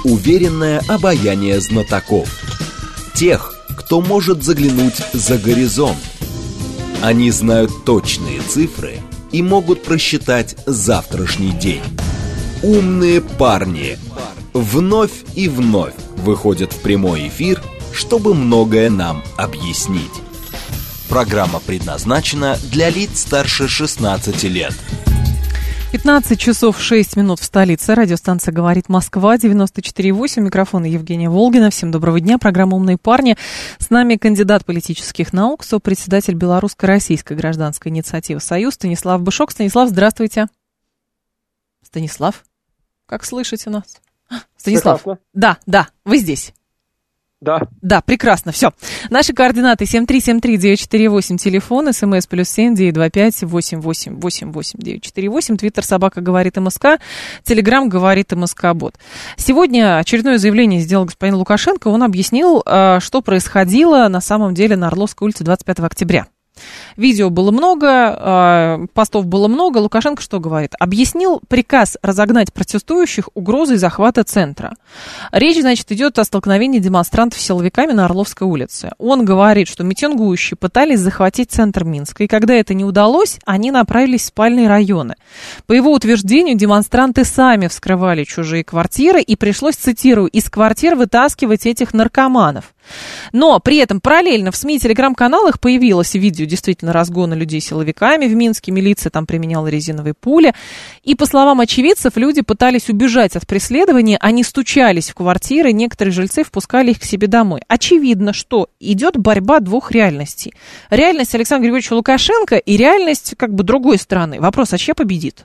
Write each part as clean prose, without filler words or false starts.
уверенное обаяние знатоков. Тех, кто может заглянуть за горизонт. Они знают точные цифры и могут просчитать завтрашний день. Умные парни вновь и вновь выходят в прямой эфир, чтобы многое нам объяснить. Программа предназначена для лиц старше 16 лет. 15 часов 6 минут в столице. Радиостанция «Говорит Москва», 94,8. Микрофон Евгения Волгина. Всем доброго дня. Программа «Умные парни». С нами кандидат политических наук, сопредседатель Белорусско-российской гражданской инициативы «Союз» Станислав Бышок. Станислав, здравствуйте. Станислав, как слышите нас? Станислав. Прекрасно. Да, вы здесь. Да, прекрасно, все. Наши координаты 7373948, телефон, смс +7 925 8888 948, твиттер собака говорит МСК, телеграм говорит МСК Бот. Сегодня очередное заявление сделал господин Лукашенко. Он объяснил, что происходило на самом деле на Орловской улице 25 октября. Видео было много, постов было много. Лукашенко что говорит? Объяснил приказ разогнать протестующих угрозой захвата центра. Речь, значит, идет о столкновении демонстрантов с силовиками на Орловской улице. Он говорит, что митингующие пытались захватить центр Минска, и когда это не удалось, они направились в спальные районы. По его утверждению, демонстранты сами вскрывали чужие квартиры, и пришлось, цитирую, из квартир вытаскивать этих наркоманов. Но при этом параллельно в СМИ и телеграм-каналах появилось видео действительно разгона людей силовиками в Минске. Милиция там применяла резиновые пули. И, по словам очевидцев, люди пытались убежать от преследования. Они стучались в квартиры, некоторые жильцы впускали их к себе домой. Очевидно, что идет борьба двух реальностей. Реальность Александра Григорьевича Лукашенко и реальность как бы другой страны. Вопрос, а чья победит?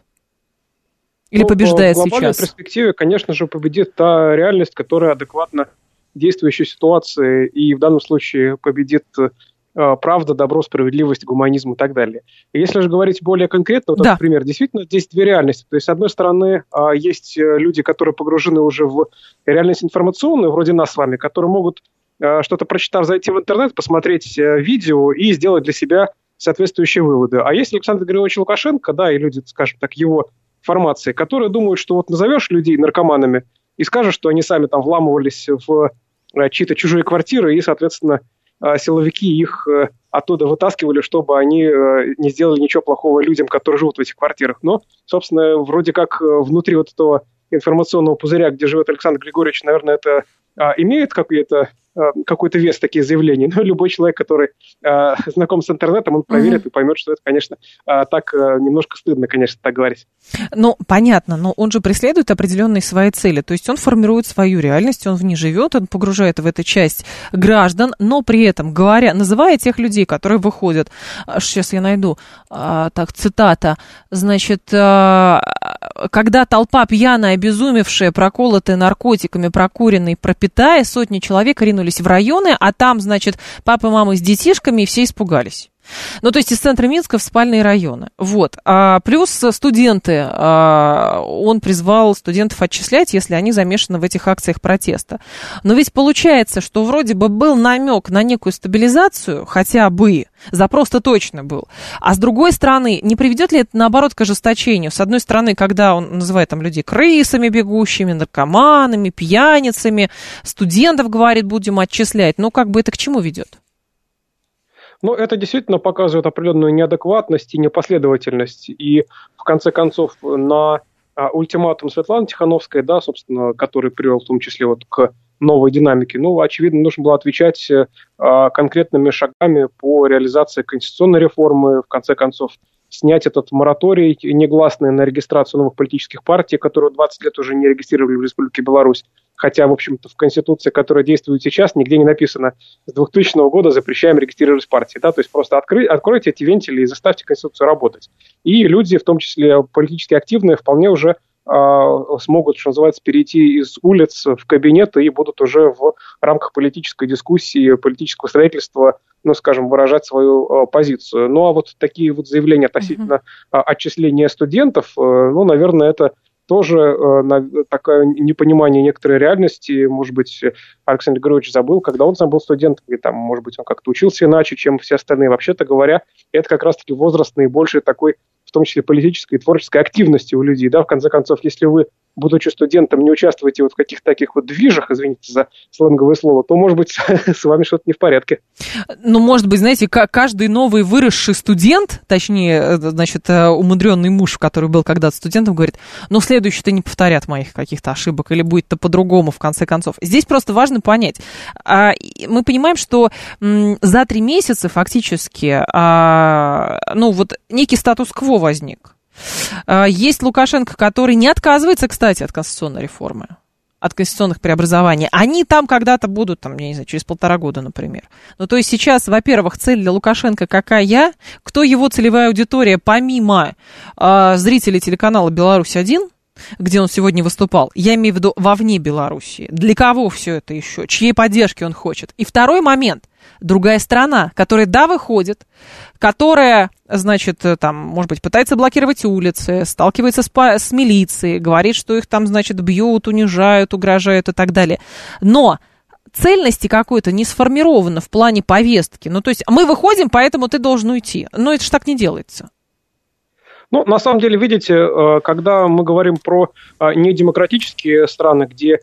Или побеждает сейчас? В глобальной перспективе, конечно же, победит та реальность, которая адекватна действующей ситуации, и в данном случае победит правда, добро, справедливость, гуманизм и так далее. И если же говорить более конкретно, вот, например, действительно здесь две реальности. То есть, с одной стороны, есть люди, которые погружены уже в реальность информационную, вроде нас с вами, которые могут, что-то прочитав, зайти в интернет, посмотреть видео и сделать для себя соответствующие выводы. А есть Александр Григорьевич Лукашенко, да, и люди, скажем так, его формации, которые думают, что вот назовешь людей наркоманами и скажешь, что они сами там вламывались в чьи-то чужие квартиры, и, соответственно, силовики их оттуда вытаскивали, чтобы они не сделали ничего плохого людям, которые живут в этих квартирах. Но, собственно, вроде как внутри вот этого информационного пузыря, где живет Александр Григорьевич, наверное, это имеет какой-то вес, такие заявления. Но любой человек, который знаком с интернетом, он проверит и поймет, что это, конечно, так немножко стыдно, конечно, так говорить. Ну, понятно, но он же преследует определенные свои цели. То есть он формирует свою реальность, он в ней живет, он погружает в эту часть граждан, но при этом, называя тех людей, которые выходят, сейчас я найду, цитата, значит, когда толпа пьяная, обезумевшая, проколотая наркотиками, прокуренная, пропитая, сотни человек ринулись в районы, а там, значит, папа, мама с детишками, и все испугались. Ну, то есть из центра Минска в спальные районы. Вот. Плюс студенты. Он призвал студентов отчислять, если они замешаны в этих акциях протеста. Но ведь получается, что вроде бы был намек на некую стабилизацию, хотя бы, запрос-то точно был. А с другой стороны, не приведет ли это, наоборот, к ожесточению? С одной стороны, когда он называет там людей крысами бегущими, наркоманами, пьяницами, студентов, говорит, будем отчислять. Ну, как бы это к чему ведет? Ну, это действительно показывает определенную неадекватность и непоследовательность. И, в конце концов, на ультиматум Светланы Тихановской, да, собственно, который привел в том числе вот к новой динамике, ну, очевидно, нужно было отвечать конкретными шагами по реализации конституционной реформы, в конце концов, снять этот мораторий негласный на регистрацию новых политических партий, которые 20 лет уже не регистрировали в Республике Беларусь. Хотя, в общем-то, в Конституции, которая действует сейчас, нигде не написано с 2000 года запрещаем регистрировать партии. Да? То есть просто откройте эти вентили и заставьте Конституцию работать. И люди, в том числе политически активные, вполне уже смогут, что называется, перейти из улиц в кабинеты и будут уже в рамках политической дискуссии, политического строительства, ну, скажем, выражать свою позицию. Ну, а вот такие вот заявления относительно отчисления студентов, ну, наверное, это тоже такое непонимание некоторой реальности. Может быть, Александр Григорьевич забыл, когда он сам был студентом, и там, может быть, он как-то учился иначе, чем все остальные. Вообще-то говоря, это как раз-таки возраст наибольшей такой, в том числе политической и творческой активности у людей. Да? В конце концов, если вы будучи студентом, не участвуете вот в каких-то таких вот движах, извините за сленговое слово, то, может быть, с вами что-то не в порядке. Ну, может быть, знаете, каждый новый выросший студент, точнее, значит, умудренный муж, который был когда-то студентом, говорит, ну, следующий-то не повторят моих каких-то ошибок, или будет-то по-другому, в конце концов. Здесь просто важно понять. Мы понимаем, что за 3 месяца фактически, ну, вот некий статус-кво возник. Есть Лукашенко, который не отказывается, кстати, от конституционной реформы, от конституционных преобразований. Они там когда-то будут, там, я не знаю, через 1,5 года, например. Ну, то есть сейчас, во-первых, цель для Лукашенко какая? Кто его целевая аудитория, помимо зрителей телеканала «Беларусь-1», где он сегодня выступал, я имею в виду вовне Белоруссии. Для кого все это еще? Чьей поддержки он хочет? И второй момент. Другая страна, которая, да, выходит, которая, значит, там, может быть, пытается блокировать улицы, сталкивается с милицией, говорит, что их там, значит, бьют, унижают, угрожают и так далее. Но цельности какой-то не сформировано в плане повестки. Ну, то есть мы выходим, поэтому ты должен уйти. Но это же так не делается. Ну, на самом деле, видите, когда мы говорим про недемократические страны, где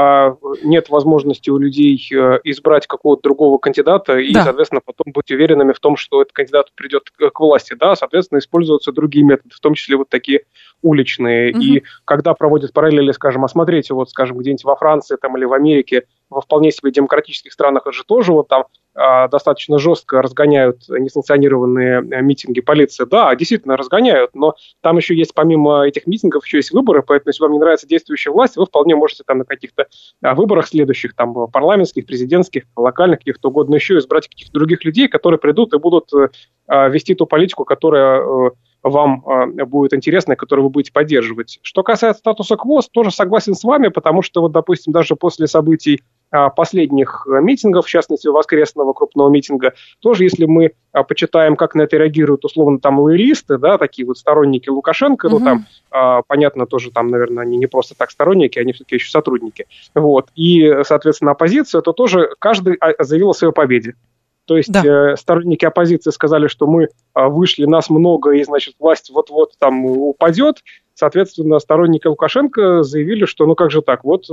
нет возможности у людей избрать какого-то другого кандидата и, соответственно, потом быть уверенными в том, что этот кандидат придет к власти, да, соответственно, используются другие методы, в том числе вот такие уличные. И когда проводят параллели, скажем, осмотрите, вот, скажем, где-нибудь во Франции там, или в Америке, во вполне себе демократических странах, это же тоже вот там достаточно жестко разгоняют несанкционированные митинги полиции. Да, действительно разгоняют, но там еще есть, помимо этих митингов, еще есть выборы, поэтому если вам не нравится действующая власть, вы вполне можете там на каких-то выборах следующих, там, парламентских, президентских, локальных, каких-то угодно еще, избрать каких-то других людей, которые придут и будут вести ту политику, которая вам будет интересна, и которую вы будете поддерживать. Что касается статуса КВО, тоже согласен с вами, потому что, вот, допустим, даже после событий последних митингов, в частности, воскресного крупного митинга, тоже, если мы почитаем, как на это реагируют, условно, там, лоялисты, да, такие вот сторонники Лукашенко, ну, там, понятно, тоже, там, наверное, они не просто так сторонники, они все-таки еще сотрудники, вот, и, соответственно, оппозиция, то тоже каждый заявил о своей победе. То есть сторонники оппозиции сказали, что мы вышли, нас много, и, значит, власть вот-вот там упадет. Соответственно, сторонники Лукашенко заявили, что ну как же так, вот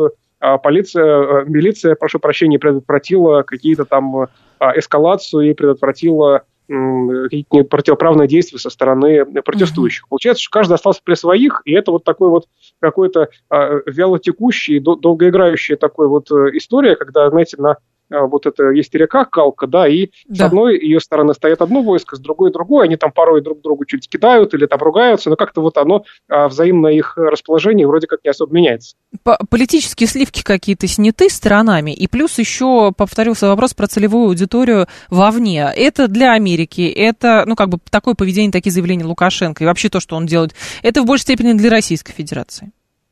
полиция, милиция, прошу прощения, предотвратила какие-то там эскалацию и предотвратила какие-то противоправные действия со стороны протестующих. Получается, что каждый остался при своих, и это вот такой вот какой-то вялотекущий, долгоиграющая такой вот история, когда, знаете, на вот это есть река Калка, да, и с одной ее стороны стоит одно войско, с другой другое, они там порой друг другу чуть кидают или там ругаются, но как-то вот оно взаимно их расположение вроде как не особо меняется. Политические сливки какие-то сняты сторонами, и плюс еще повторился вопрос про целевую аудиторию вовне. Это для Америки, это, ну, как бы такое поведение, такие заявления Лукашенко и вообще то, что он делает, это в большей степени для Российской Федерации.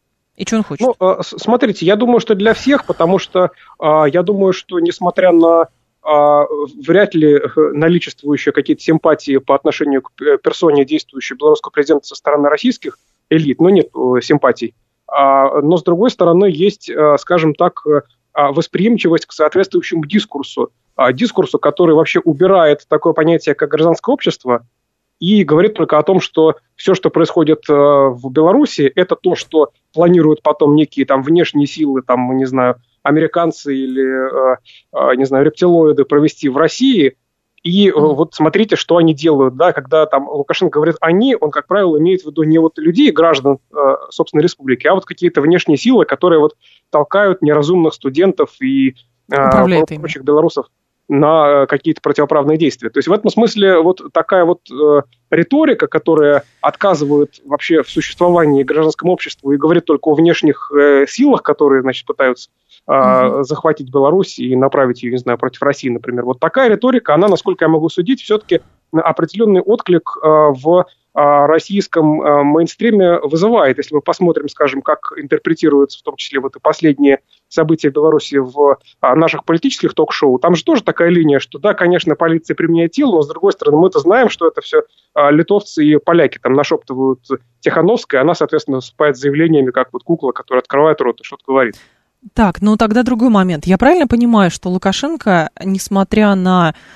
И что он хочет? Ну, смотрите, я думаю, что для всех, потому что я думаю, что несмотря на вряд ли наличествующие какие-то симпатии по отношению к персоне действующего белорусского президента со стороны российских элит, но нет симпатий, но с другой стороны есть, скажем так, восприимчивость к соответствующему дискурсу, который вообще убирает такое понятие, как гражданское общество, и говорит только о том, что все, что происходит в Беларуси, это то, что планируют потом некие там внешние силы, там, не знаю, американцы или, не знаю, рептилоиды провести в России. И вот смотрите, что они делают, да, когда там Лукашенко говорит «они», он, как правило, имеет в виду не вот людей, граждан, собственно, республики, а вот какие-то внешние силы, которые вот толкают неразумных студентов и прочих белорусов на какие-то противоправные действия. То есть в этом смысле вот такая вот риторика, которая отказывает вообще в существовании гражданскому обществу и говорит только о внешних силах, которые, значит, пытаются захватить Беларусь и направить ее, не знаю, против России, например. Вот такая риторика, она, насколько я могу судить, все-таки определенный отклик в российском мейнстриме вызывает. Если мы посмотрим, скажем, как интерпретируются в том числе вот и последние события в Беларуси в наших политических ток-шоу, там же тоже такая линия, что да, конечно, полиция применяет силу, но с другой стороны мы-то знаем, что это все литовцы и поляки там нашептывают Тихановская, она, соответственно, выступает с заявлениями, как вот кукла, которая открывает рот и что-то говорит. Так, ну тогда другой момент. Я правильно понимаю, что Лукашенко, несмотря на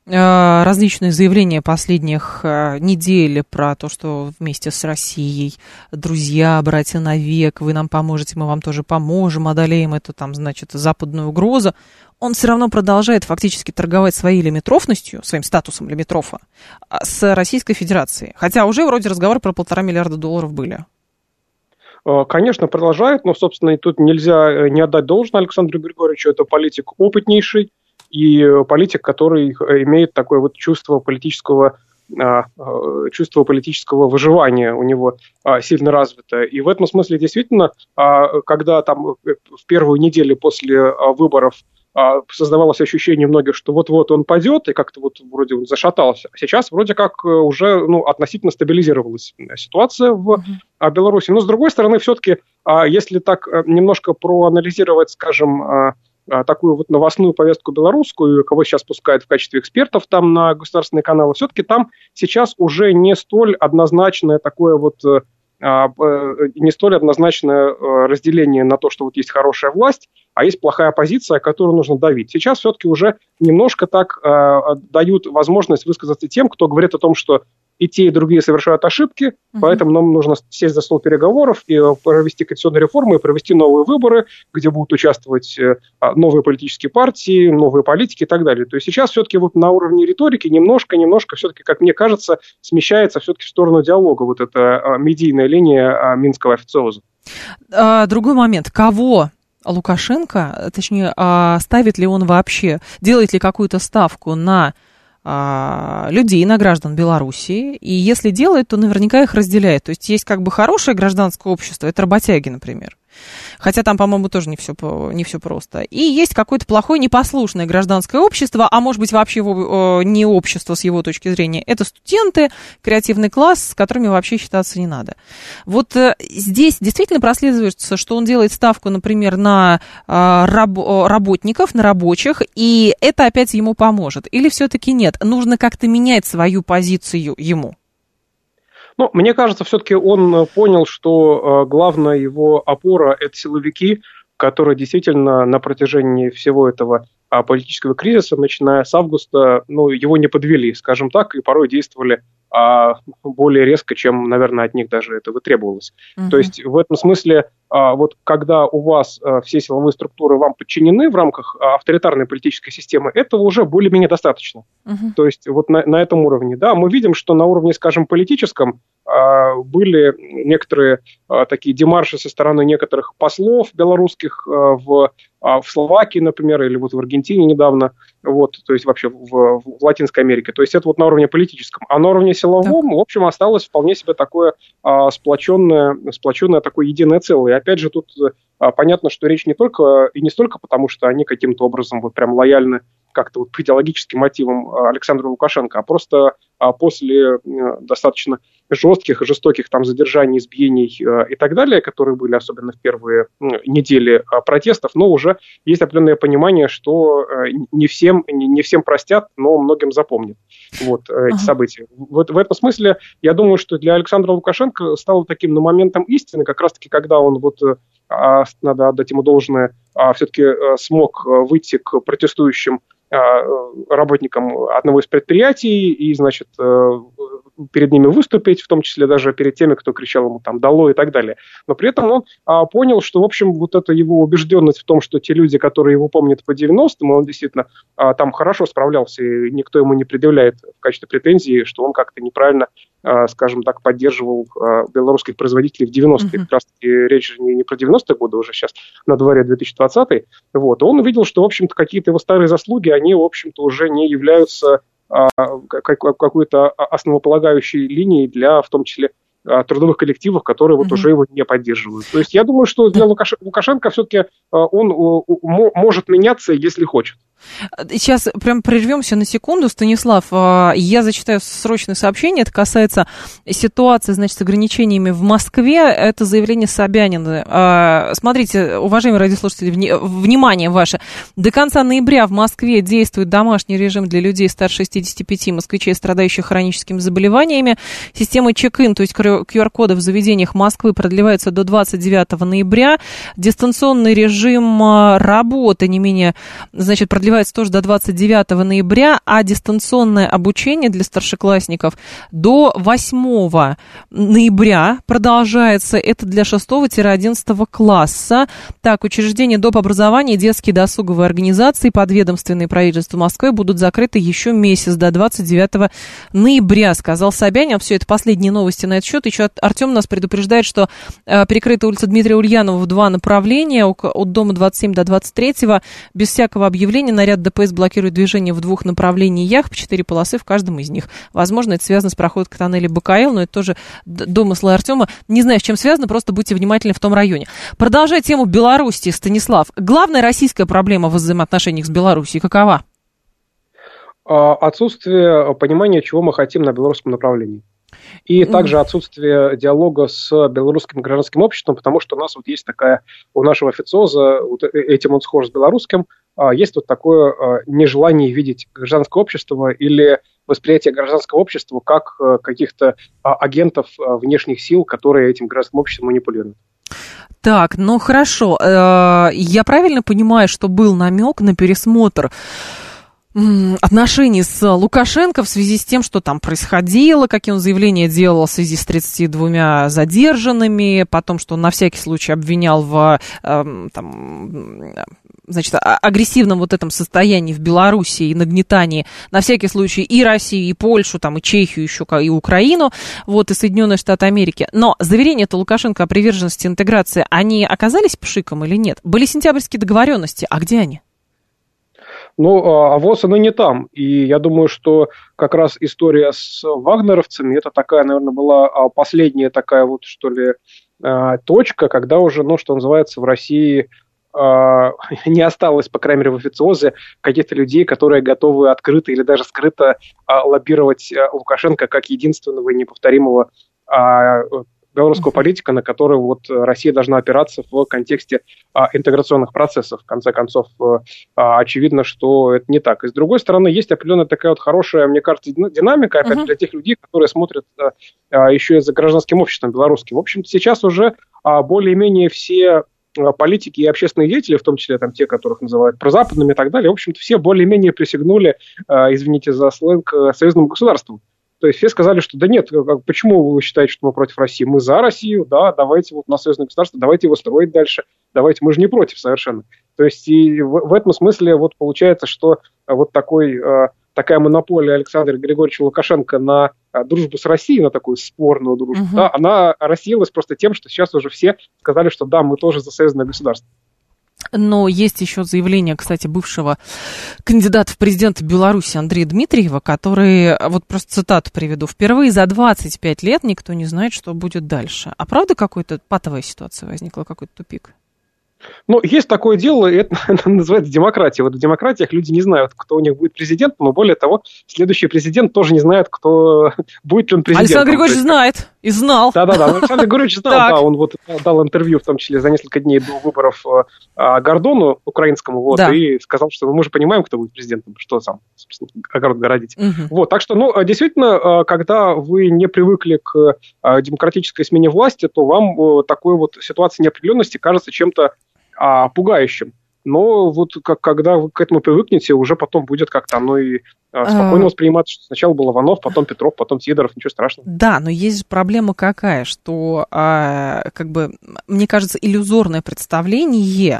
различные заявления последних недель про то, что вместе с Россией друзья, братья навек, вы нам поможете, мы вам тоже поможем, одолеем эту там, значит, западную угрозу, он все равно продолжает фактически торговать своей лимитрофностью, своим статусом лимитрофа с Российской Федерацией. Хотя уже вроде разговор про $1,5 миллиарда были. Конечно, продолжает, но, собственно, и тут нельзя не отдать должное Александру Григорьевичу. Это политик опытнейший и политик, который имеет такое вот чувство политического выживания у него сильно развито. И в этом смысле действительно, когда там в первую неделю после выборов создавалось ощущение многих, что вот-вот он падет, и как-то вот вроде он зашатался. А сейчас вроде как уже относительно стабилизировалась ситуация в Беларуси. Но, с другой стороны, все-таки, если так немножко проанализировать, скажем, такую вот новостную повестку белорусскую, кого сейчас пускают в качестве экспертов там на государственные каналы, все-таки там сейчас уже не столь однозначное такое вот не столь однозначное разделение на то, что вот есть хорошая власть, а есть плохая оппозиция, которую нужно давить. Сейчас все-таки уже немножко так дают возможность высказаться тем, кто говорит о том, что и те, и другие совершают ошибки, поэтому нам нужно сесть за стол переговоров и провести конституционные реформы, и провести новые выборы, где будут участвовать новые политические партии, новые политики и так далее. То есть сейчас все-таки вот на уровне риторики немножко все-таки, как мне кажется, смещается все-таки в сторону диалога вот эта медийная линия минского официоза. Другой момент. Кого Лукашенко, точнее, ставит ли он вообще, делает ли какую-то ставку на людей, на граждан Белоруссии, и если делает, то наверняка их разделяет. То есть есть как бы хорошее гражданское общество, это работяги, например. Хотя там, по-моему, тоже не все просто. И есть какое-то плохое, непослушное гражданское общество, а может быть вообще не общество с его точки зрения. Это студенты, креативный класс, с которыми вообще считаться не надо. Вот здесь действительно прослеживается, что он делает ставку, например, на работников, на рабочих, и это опять ему поможет. Или все-таки нет? Нужно как-то менять свою позицию ему? Ну, мне кажется, все-таки он понял, что главная его опора – это силовики, которые действительно на протяжении всего этого политического кризиса, начиная с августа, его не подвели, скажем так, и порой действовали более резко, чем, наверное, от них даже этого требовалось. То есть в этом смысле, вот когда у вас все силовые структуры вам подчинены в рамках авторитарной политической системы, этого уже более-менее достаточно. То есть вот на этом уровне. Да, мы видим, что на уровне, скажем, политическом были некоторые такие демарши со стороны некоторых послов белорусских в Словакии, например, или вот в Аргентине недавно, вот, то есть вообще в Латинской Америке. То есть это вот на уровне политическом. А на уровне силовом, в общем, осталось вполне себе такое сплоченное такое единое целое. И опять же тут понятно, что речь не столько потому, что они каким-то образом вот прям лояльны как-то вот по идеологическим мотивам Александра Лукашенко, а просто после достаточно жестких и жестоких там задержаний, избиений и так далее, которые были особенно в первые недели протестов, но уже есть определенное понимание, что не всем простят, но многим запомнят эти события. Вот в этом смысле я думаю, что для Александра Лукашенко стало таким моментом истины, как раз-таки, когда он надо отдать ему должное, все-таки смог выйти к протестующим работникам одного из предприятий и, значит, перед ними выступить, в том числе даже перед теми, кто кричал ему там «долой» и так далее. Но при этом он понял, что, в общем, вот эта его убежденность в том, что те люди, которые его помнят по 90-м, он действительно там хорошо справлялся, и никто ему не предъявляет в качестве претензии, что он как-то неправильно, скажем так, поддерживал белорусских производителей в 90-е. Как раз-таки речь же не про 90-е годы, уже сейчас на дворе 2020-й. Он увидел, что, в общем-то, какие-то его старые заслуги, они, в общем-то, уже не являются какой-то основополагающей линией для, в том числе, трудовых коллективов, которые вот уже его не поддерживают. То есть я думаю, что для Лукашенко все-таки он может меняться, если хочет. Сейчас прям прервемся на секунду, Станислав. Я зачитаю срочное сообщение. Это касается ситуации, значит, с ограничениями в Москве. Это заявление Собянина. Смотрите, уважаемые радиослушатели, внимание ваше. До конца ноября в Москве действует домашний режим для людей старше 65, москвичей, страдающих хроническими заболеваниями. Система чек-ин, то есть QR-коды в заведениях Москвы, продлевается до 29 ноября. Дистанционный режим работы не менее, значит, продлевается продлевается тоже до 29 ноября, а дистанционное обучение для старшеклассников до 8 ноября продолжается. Это для 6-11 класса. Так, учреждения доп. Образования, детские досуговые организации, подведомственные правительству Москвы будут закрыты еще месяц, до 29 ноября, сказал Собянин. Все это последние новости на этот счет. Еще Артем нас предупреждает, что перекрыта улица Дмитрия Ульянова в 2 направления, от дома 27 до 23. Без всякого объявления наряд ДПС блокирует движение в 2 направлениях, по 4 полосы в каждом из них. Возможно, это связано с проходом к тоннелю БКЛ, но это тоже домыслы Артема. Не знаю, с чем связано, просто будьте внимательны в том районе. Продолжая тему Беларуси, Станислав, главная российская проблема в взаимоотношениях с Белоруссией какова? Отсутствие понимания, чего мы хотим на белорусском направлении. И также отсутствие диалога с белорусским гражданским обществом, потому что у нас вот есть такая, у нашего официоза, вот этим он схож с белорусским, есть вот такое нежелание видеть гражданское общество или восприятие гражданского общества как каких-то агентов внешних сил, которые этим гражданским обществом манипулируют. Так, ну хорошо. Я правильно понимаю, что был намек на пересмотр отношений с Лукашенко в связи с тем, что там происходило, какие он заявления делал в связи с 32 задержанными, потом, что он на всякий случай обвинял в агрессивном вот этом состоянии в Беларуси и нагнетании на всякий случай и Россию, и Польшу, там, и Чехию еще, и Украину, вот, и Соединенные Штаты Америки. Но заверения-то Лукашенко о приверженности интеграции, они оказались пшиком или нет? Были сентябрьские договоренности, а где они? Ну, а ВОЗ, она не там. И я думаю, что как раз история с вагнеровцами, это такая, наверное, была последняя такая вот, что ли, точка, когда уже, ну, что называется, в России не осталось, по крайней мере, в официозе каких-то людей, которые готовы открыто или даже скрыто лоббировать Лукашенко как единственного и неповторимого белорусского политика, на который вот Россия должна опираться в контексте интеграционных процессов. В конце концов, очевидно, что это не так. И с другой стороны, есть определенная такая вот хорошая, мне кажется, динамика, опять для тех людей, которые смотрят еще и за гражданским обществом белорусским. В общем-то, сейчас уже более-менее все политики и общественные деятели, в том числе там те, которых называют прозападными и так далее, в общем-то, все более-менее присягнули, извините за сленг, союзному государству. То есть все сказали, что да нет, почему вы считаете, что мы против России? Мы за Россию, да, давайте вот на союзное государство, давайте его строить дальше, давайте, мы же не против совершенно. То есть и в этом смысле вот получается, что вот такая монополия Александра Григорьевича Лукашенко на дружбу с Россией, на такую спорную дружбу, да, она рассеялась просто тем, что сейчас уже все сказали, что да, мы тоже за союзное государство. Но есть еще заявление, кстати, бывшего кандидата в президенты Беларуси Андрея Дмитриева, который, вот просто цитату приведу, «Впервые за 25 лет никто не знает, что будет дальше». А правда какая-то патовая ситуация возникла, какой-то тупик? Ну, есть такое дело, и это называется демократия. Вот в демократиях люди не знают, кто у них будет президентом, но более того, следующий президент тоже не знает, кто будет ли он президентом. Александр Григорьевич знает и знал. Да-да-да, Александр Григорьевич знал, да, он вот дал интервью, в том числе за несколько дней до выборов Гордону украинскому, вот, да. И сказал, что мы же понимаем, кто будет президентом, что сам, собственно, огород городить. Вот, так что, ну, действительно, когда вы не привыкли к демократической смене власти, то вам такой вот ситуация неопределенности кажется чем-то пугающим. Но вот когда вы к этому привыкнете, уже потом будет как-то оно и спокойно восприниматься, что сначала был Иванов, потом Петров, потом Сидоров, ничего страшного. Да, но есть же проблема какая, что, как бы, мне кажется, иллюзорное представление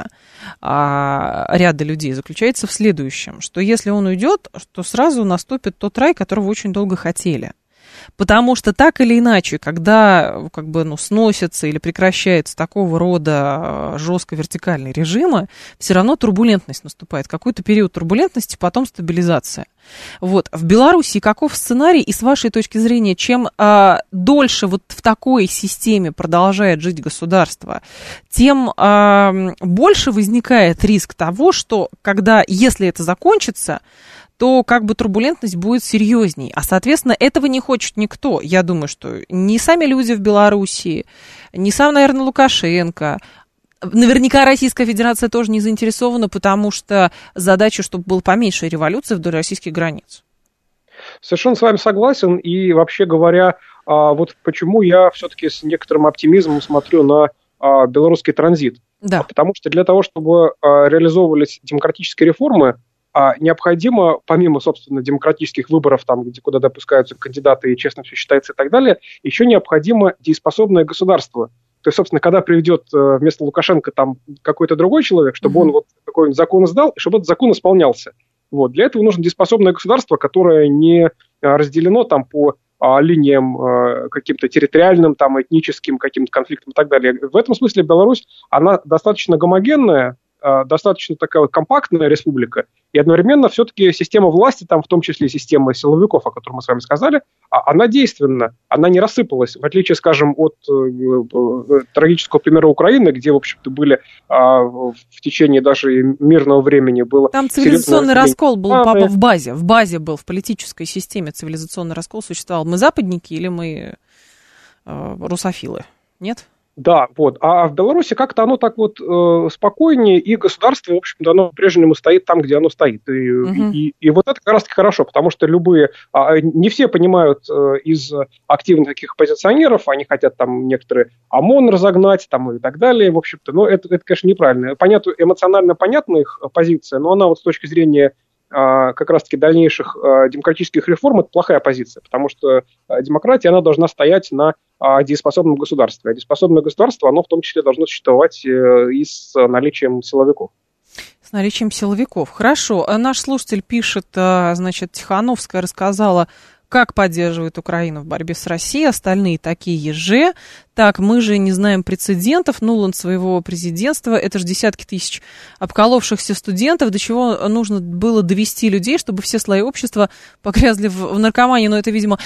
ряда людей заключается в следующем, что если он уйдет, то сразу наступит тот рай, которого очень долго хотели. Потому что так или иначе, когда как бы, сносятся или прекращаются такого рода жестко вертикальные режимы, все равно турбулентность наступает. Какой-то период турбулентности, потом стабилизация. Вот. В Беларуси каков сценарий? И с вашей точки зрения, чем дольше вот в такой системе продолжает жить государство, тем больше возникает риск того, что если это закончится, то как бы турбулентность будет серьезней. А, соответственно, этого не хочет никто. Я думаю, что ни сами люди в Белоруссии, ни сам, наверное, Лукашенко. Наверняка Российская Федерация тоже не заинтересована, потому что задача, чтобы было поменьше революции вдоль российских границ. Совершенно с вами согласен. И вообще говоря, вот почему я все-таки с некоторым оптимизмом смотрю на белорусский транзит. Да. Потому что для того, чтобы реализовывались демократические реформы, необходимо, помимо, собственно, демократических выборов, там, куда допускаются кандидаты и честно все считается и так далее, еще необходимо дееспособное государство. То есть, собственно, когда приведет вместо Лукашенко там какой-то другой человек, чтобы он вот какой-нибудь закон издал, и чтобы этот закон исполнялся. Вот. Для этого нужно дееспособное государство, которое не разделено там по линиям каким-то территориальным, там, этническим каким-то конфликтам и так далее. В этом смысле Беларусь, она достаточно гомогенная, достаточно такая вот компактная республика, и одновременно все-таки система власти, там, в том числе система силовиков, о которой мы с вами сказали, она действенна, она не рассыпалась, в отличие, скажем, от трагического примера Украины, где, в общем-то, были в течение даже мирного времени было... Там цивилизационный раскол был, папа, в базе был, в политической системе цивилизационный раскол существовал. Мы западники или мы русофилы? Нет? Да, вот. А в Беларуси как-то оно так вот спокойнее, и государство, в общем-то, оно по-прежнему стоит там, где оно стоит. И вот это как раз-таки хорошо, потому что не все понимают из активных таких оппозиционеров, они хотят там некоторые ОМОН разогнать там, и так далее, в общем-то. Но это, конечно, неправильно. Понятно, эмоционально понятна их позиция, но она вот с точки зрения как раз-таки дальнейших демократических реформ, это плохая позиция, потому что демократия, она должна стоять на дееспособном государстве. А дееспособное государство, оно в том числе должно существовать и с наличием силовиков. С наличием силовиков. Хорошо. Наш слушатель пишет, значит, Тихановская рассказала, как поддерживает Украину в борьбе с Россией, остальные такие же. Так, мы же не знаем прецедентов, Нуланд своего президентства, это же десятки тысяч обколовшихся студентов, до чего нужно было довести людей, чтобы все слои общества погрязли в наркомании, но это, видимо,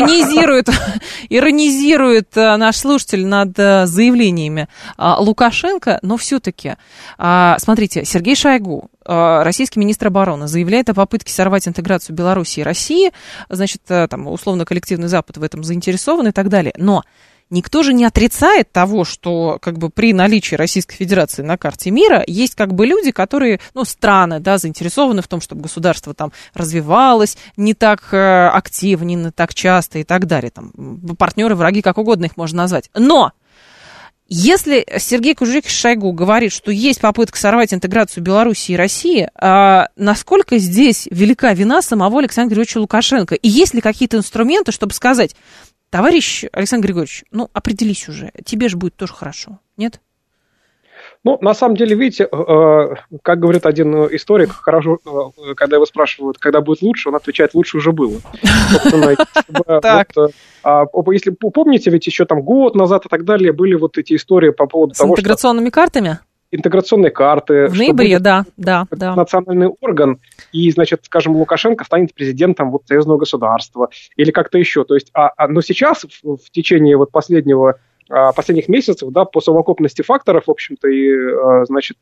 иронизирует наш слушатель над заявлениями Лукашенко, но все-таки, смотрите, Сергей Шойгу, российский министр обороны, заявляет о попытке сорвать интеграцию Беларуси и России, значит, там, условно, коллективный Запад в этом заинтересован и так далее, но никто же не отрицает того, что как бы при наличии Российской Федерации на карте мира есть как бы люди, которые, страны, да, заинтересованы в том, чтобы государство там развивалось не так активно, не так часто и так далее. Там, партнеры, враги, как угодно их можно назвать. Но если Сергей Кужугетович Шойгу говорит, что есть попытка сорвать интеграцию Беларуси и России, насколько здесь велика вина самого Александра Григорьевича Лукашенко? И есть ли какие-то инструменты, чтобы сказать: товарищ Александр Григорьевич, определись уже, тебе же будет тоже хорошо, нет? На самом деле, видите, как говорит один историк, хорошо, когда его спрашивают, когда будет лучше, он отвечает: лучше уже было. Если помните, ведь еще там год назад и так далее были вот эти истории по поводу того, что... С интеграционными картами? Интеграционные карты. В ноябре, да. Национальный орган, и, значит, скажем, Лукашенко станет президентом вот союзного государства или как-то еще. То есть, но сейчас, в течение вот последних месяцев, да, по совокупности факторов, в общем-то, и, значит,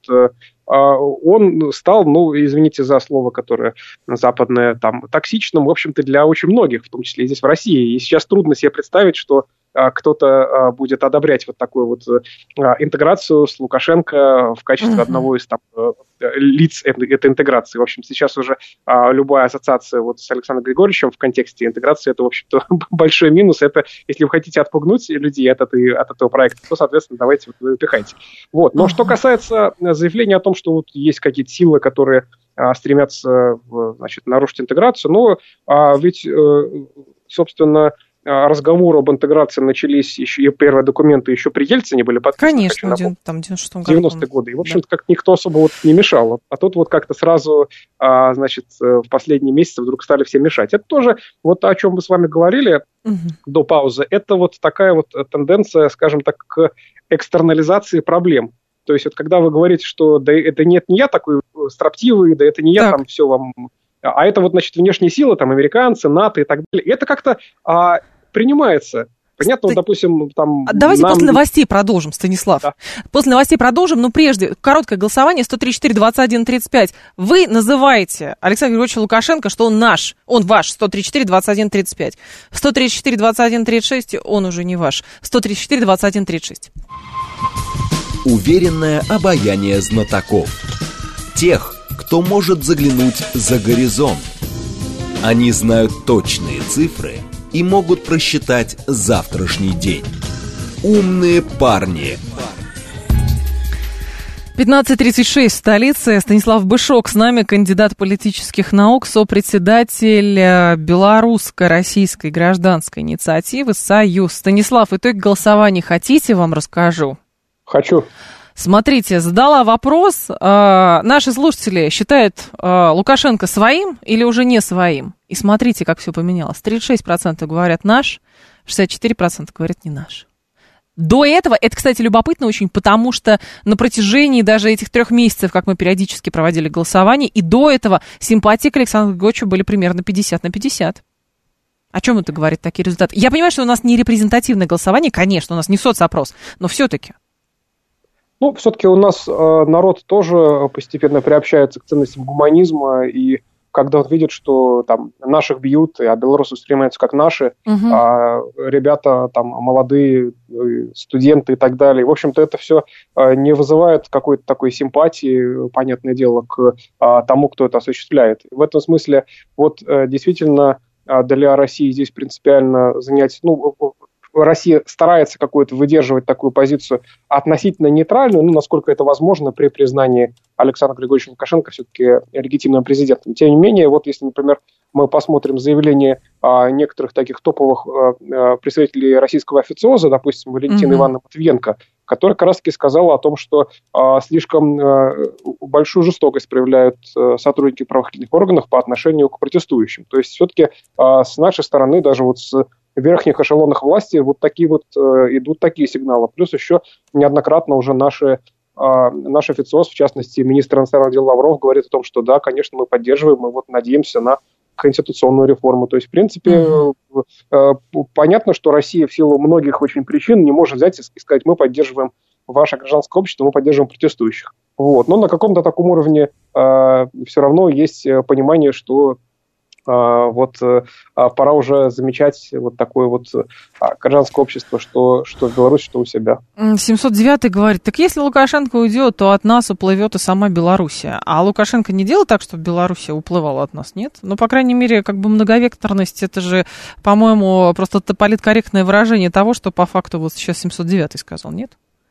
он стал, извините за слово, которое западное, там, токсичным, в общем-то, для очень многих, в том числе и здесь в России. И сейчас трудно себе представить, что кто-то будет одобрять вот такую вот интеграцию с Лукашенко в качестве одного из там лиц этой интеграции. В общем, сейчас уже любая ассоциация вот с Александром Григорьевичем в контексте интеграции, это, в общем-то, большой минус. Это, если вы хотите отпугнуть людей от этого проекта, то, соответственно, давайте выпихайте. Вот. Но что касается заявления о том, что вот есть какие-то силы, которые стремятся, значит, нарушить интеграцию, но ведь, собственно, разговоры об интеграции начались еще, и первые документы еще при Ельцине были подписаны. Конечно, там 96-м году. 90-е годы. И, в общем-то, как никто особо вот не мешал. А тут вот как-то сразу, значит, в последние месяцы вдруг стали все мешать. Это тоже вот о чем мы с вами говорили до паузы. Это вот такая вот тенденция, скажем так, к экстернализации проблем. То есть вот когда вы говорите, что да это нет, не я такой строптивый, да это не я там все вам... А это вот, значит, внешние силы, там, американцы, НАТО и так далее. Это как-то принимается. Понятно, вот, допустим, там... Давайте после новостей продолжим, Станислав. Да. После новостей продолжим, но прежде короткое голосование 134-21-35. Вы называете Александра Григорьевича Лукашенко, что он наш, он ваш, 134-21-35. 134-21-36, он уже не ваш. 134-21-36. Уверенное обаяние знатоков. Тех, кто может заглянуть за горизонт. Они знают точные цифры и могут просчитать завтрашний день. Умные парни. 15:36 в столице. Станислав Бышок с нами, кандидат политических наук, сопредседатель белорусско-российской гражданской инициативы «Союз». Станислав, итог голосования хотите, вам расскажу? Хочу. Смотрите, задала вопрос. Наши слушатели считают Лукашенко своим или уже не своим? И смотрите, как все поменялось. 36% говорят наш, 64% говорят не наш. До этого, это, кстати, любопытно очень, потому что на протяжении даже этих 3 месяцев, как мы периодически проводили голосование, и до этого симпатии к Александру Григорьевичу были примерно 50/50. О чем это говорит, такие результаты? Я понимаю, что у нас не репрезентативное голосование, конечно, у нас не соцопрос, но все-таки. Ну, все-таки у нас народ тоже постепенно приобщается к ценностям гуманизма, и когда он видит, что там наших бьют, а белорусы воспринимаются как наши, а ребята там молодые, студенты и так далее. В общем-то, это все не вызывает какой-то такой симпатии, понятное дело, к тому, кто это осуществляет. В этом смысле, вот действительно для России здесь принципиально занять, Россия старается какую-то выдерживать такую позицию относительно нейтральную, насколько это возможно при признании Александра Григорьевича Лукашенко все-таки легитимным президентом. Тем не менее, вот если, например, мы посмотрим заявление некоторых таких топовых представителей российского официоза, допустим, Валентины Ивановны Матвиенко, которая как раз-таки сказала о том, что слишком большую жестокость проявляют сотрудники правоохранительных органов по отношению к протестующим. То есть все-таки с нашей стороны, даже вот с верхних эшелонах власти вот такие вот идут такие сигналы. Плюс еще неоднократно уже наш официоз, в частности, министр иностранных дел Лавров, говорит о том, что да, конечно, мы поддерживаем, мы вот надеемся на конституционную реформу. То есть, в принципе, понятно, что Россия в силу многих очень причин не может взять и сказать, мы поддерживаем ваше гражданское общество, мы поддерживаем протестующих. Вот. Но на каком-то таком уровне все равно есть понимание, что пора уже замечать вот такое вот гражданское общество, что в Беларуси, что у себя. 709 говорит, так если Лукашенко уйдет, то от нас уплывет и сама Белоруссия. А Лукашенко не делал так, чтобы Белоруссия уплывала от нас, нет? Ну, по крайней мере, как бы многовекторность, это же, по-моему, просто политкорректное выражение того, что по факту вот сейчас 709 сказал, нет?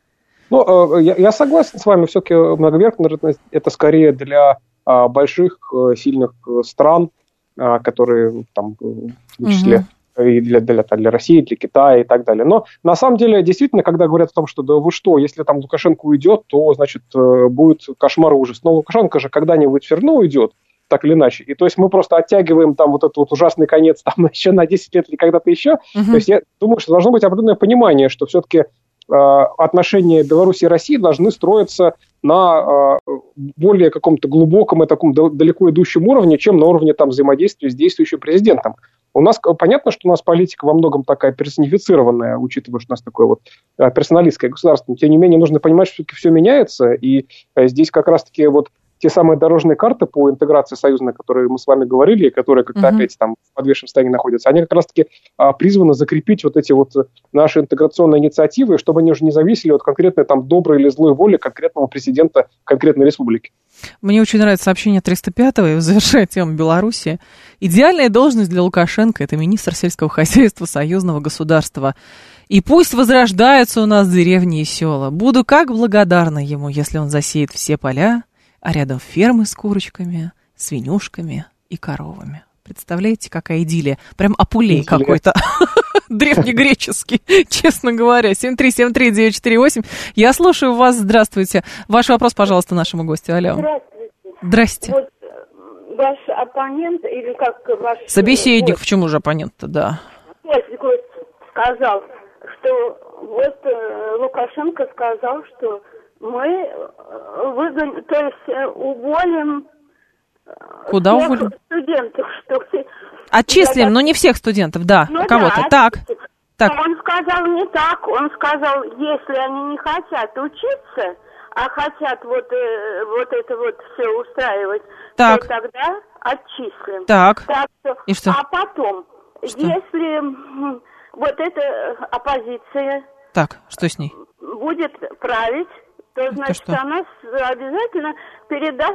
Ну, я согласен с вами, все-таки многовекторность это скорее для больших, сильных стран, которые там, в том числе и для России, для Китая и так далее. Но на самом деле, действительно, когда говорят о том, что да вы что, если там Лукашенко уйдет, то, значит, будет кошмар и ужас. Но Лукашенко же когда-нибудь все равно уйдет, так или иначе. И то есть мы просто оттягиваем там вот этот вот ужасный конец там еще на 10 лет или когда-то еще. То есть я думаю, что должно быть определенное понимание, что все-таки отношения Беларуси и России должны строиться на более каком-то глубоком и таком далеко идущем уровне, чем на уровне там, взаимодействия с действующим президентом. У нас понятно, что у нас политика во многом такая персонифицированная, учитывая, что у нас такое вот персоналистское государство. Но, тем не менее, нужно понимать, что все меняется, и здесь как раз-таки вот те самые дорожные карты по интеграции союзной, о которых мы с вами говорили, и которые как-то опять там в подвешенном состоянии находятся, они как раз-таки призваны закрепить вот эти вот наши интеграционные инициативы, чтобы они уже не зависели от конкретной там доброй или злой воли конкретного президента конкретной республики. Мне очень нравится сообщение 305-го, завершая тему Беларуси. Идеальная должность для Лукашенко – это министр сельского хозяйства союзного государства. И пусть возрождаются у нас деревни и села. Буду как благодарна ему, если он засеет все поля, а рядом фермы с курочками, свинюшками и коровами. Представляете, какая идиллия? Прям апулей какой-то. Древнегреческий, честно говоря. 7373948. Я слушаю вас. Здравствуйте. Ваш вопрос, пожалуйста, нашему гостю. Алло. Здрасте. Вот ваш оппонент, или как ваш... Собеседник, почему же оппонент-то, да. Гость сказал, что вот Лукашенко сказал, что мы уволим... Куда уволим? Студентов, что все... Отчислим, но не всех студентов, да, кого-то. Да, так. Он сказал не так, он сказал, если они не хотят учиться, а хотят вот это вот все устраивать, то тогда отчислим. Так, что, и что? А потом, что? Если вот эта оппозиция... Так, что с ней? Будет править, то, значит, она обязательно передаст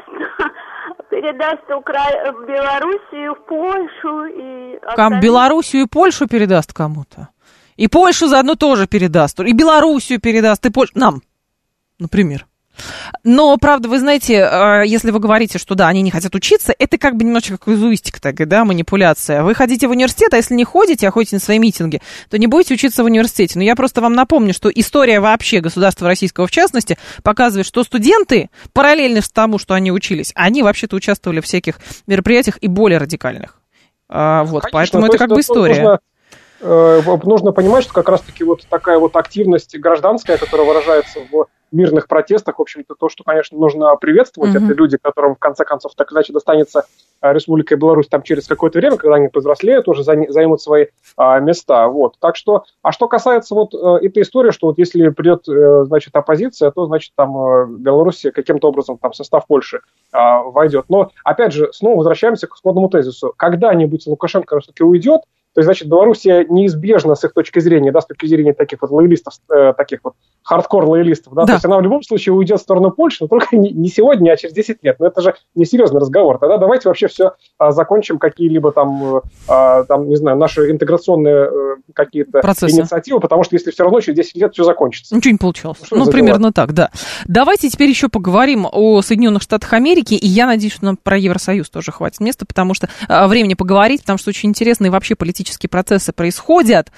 Белоруссию, Польшу и... Белоруссию и Польшу передаст кому-то. И Польшу заодно тоже передаст. И Белоруссию передаст, и Польшу... Нам, например. Но, правда, вы знаете, если вы говорите, что да, они не хотят учиться, это как бы немножечко казуистика такая, да, манипуляция. Вы ходите в университет, а если не ходите, а ходите на свои митинги, то не будете учиться в университете. Но я просто вам напомню, что история вообще государства российского, в частности, показывает, что студенты, параллельно с тому, что они учились, они вообще-то участвовали в всяких мероприятиях и более радикальных. Вот, конечно, поэтому это как бы история. Нужно понимать, что как раз-таки вот такая вот активность гражданская, которая выражается в мирных протестах, в общем-то, то, что, конечно, нужно приветствовать, это люди, которым, в конце концов, так иначе достанется Республика Беларусь там через какое-то время, когда они повзрослеют, уже займут свои места. Вот. Так что, а что касается вот этой истории, что вот если придет, значит, оппозиция, то, значит, там Беларусь каким-то образом там в состав Польши войдет. Но, опять же, снова возвращаемся к исходному тезису. Когда-нибудь Лукашенко все-таки уйдет, то есть, значит, Белоруссия неизбежно с их точки зрения, да, с точки зрения таких вот лоялистов, таких вот хардкор-лоялистов, да, то есть она в любом случае уйдет в сторону Польши, но только не сегодня, а через 10 лет. Но это же несерьезный разговор. Тогда давайте вообще все закончим, какие-либо там, не знаю, наши интеграционные какие-то инициативы, потому что если все равно через 10 лет все закончится. Ничего не получилось. Ну, примерно так, да. Давайте теперь еще поговорим о Соединенных Штатах Америки, и я надеюсь, что нам про Евросоюз тоже хватит места, потому что времени поговорить, потому что очень интересные вообще политические процессы происходят